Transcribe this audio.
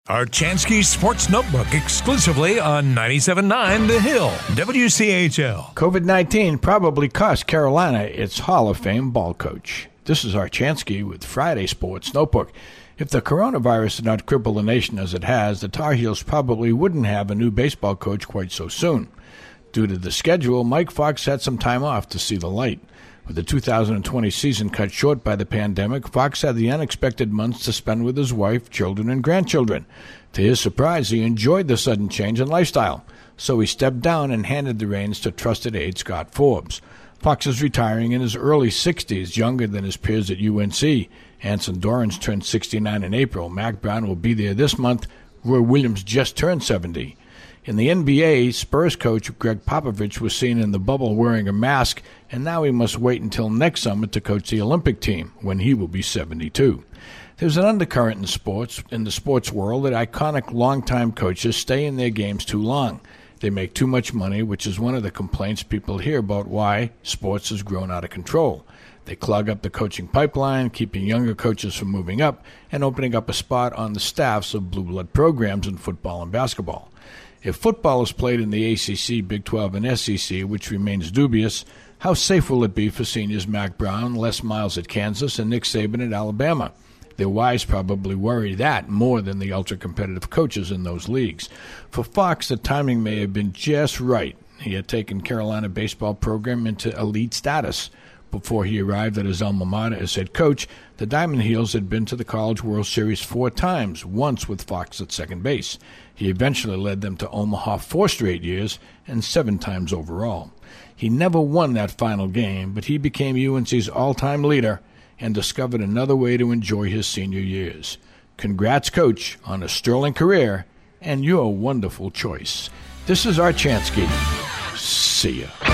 Archansky Sports Notebook exclusively on 97.9 The Hill, WCHL. COVID-19 probably cost Carolina its Hall of Fame ball coach. This is Archansky with Friday Sports Notebook. If the coronavirus did not cripple the nation as it has, the Tar Heels probably wouldn't have a new baseball coach quite so soon. Due to the schedule, Mike Fox had some time off to see the light. With the 2020 season cut short by the pandemic, Fox had the unexpected months to spend with his wife, children, and grandchildren. To his surprise, he enjoyed the sudden change in lifestyle, so he stepped down and handed the reins to trusted aide Scott Forbes. Fox is retiring in his early 60s, younger than his peers at UNC. Anson Dorrance turned 69 in April. Mac Brown will be there this month. Roy Williams just turned 70. In the NBA, Spurs coach Greg Popovich was seen in the bubble wearing a mask, and now he must wait until next summer to coach the Olympic team, when he will be 72. There's an undercurrent in the sports world that iconic longtime coaches stay in their games too long. They make too much money, which is one of the complaints people hear about why sports has grown out of control. They clog up the coaching pipeline, keeping younger coaches from moving up and opening up a spot on the staffs of blue blood programs in football and basketball. If football is played in the ACC, Big 12, and SEC, which remains dubious, how safe will it be for seniors Mac Brown, Les Miles at Kansas, and Nick Saban at Alabama? Their wives probably worry that more than the ultra-competitive coaches in those leagues. For Fox, the timing may have been just right. He had taken Carolina baseball program into elite status. Before he arrived at his alma mater as head coach, the Diamond Heels had been to the College World Series 4 times, once with Fox at second base. He eventually led them to Omaha 4 straight years and 7 times overall. He never won that final game, but he became UNC's all-time leader and discovered another way to enjoy his senior years. Congrats, Coach, on a sterling career and your wonderful choice. This is Archansky. See ya.